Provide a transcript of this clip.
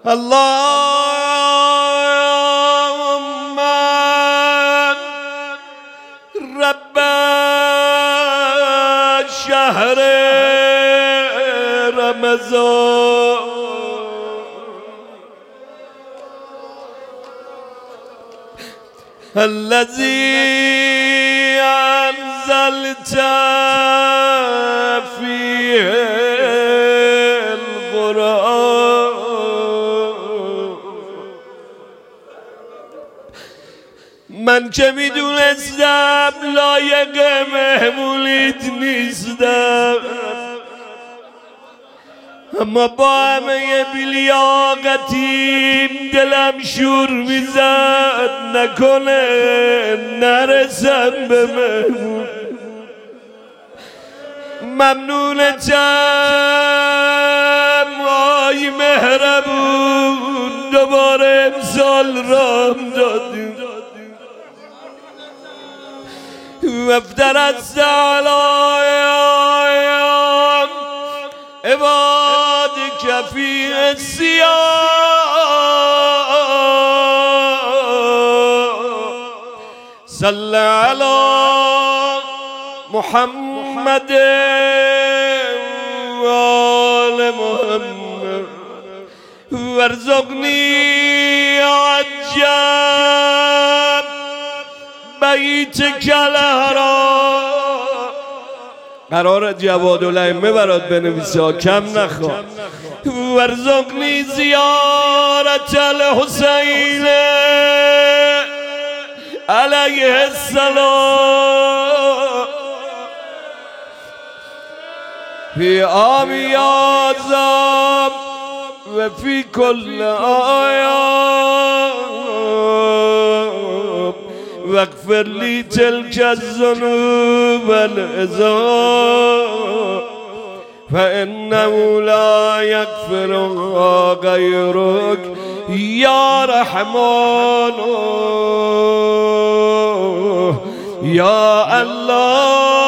اللهم رب شهر رمضان الذي أنزلت فيه القرآن. من که میدونستم لایق مهمولیت نیستم، اما با همه بی‌لیاقتیم دلم شور میزد نکنه نرسم به مهمون. ممنونتم آی مهربون، دوباره امسال رام دادیم. وافترضت علیهم عبادك في الصيام. صل على محمد وآل محمد وارزقني عجب بیتک الحرام. قرار جوادالائمه برات بنویسه، کم نخواه. وارزقنی زیارت الحسین علیه السلام فی عام اعظم و فی کل آیام واغفر لی تلک الذنوب والعظام فإنه لا يغفرها غيرك يا رحمن يا الله.